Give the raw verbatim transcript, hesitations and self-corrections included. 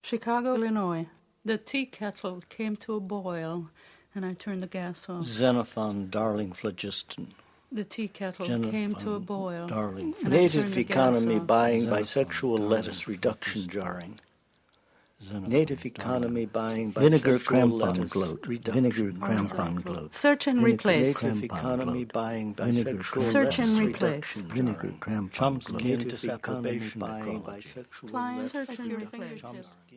Chicago, Illinois. The tea kettle came to a boil, and I turned the gas off. Xenophon, darling phlogiston. The tea kettle Xenophon, came to a boil. Darling. And I turned Native the gas economy off. buying Xenophon, bisexual darling lettuce reduction phlogiston. jarring. Xenophon, Native darling economy buying Vinegar bisexual crampon lettuce gloat. reduction. Vinegar jarring. crampon gloat. Search and Vinegar replace. Native crampon economy gloat. buying Vinegar bisexual Search and lettuce replace. reduction Vinegar jarring. crampon Chomsky gloat. into economy buying ecology. bisexual Client, lettuce search and reduction replace. jarring.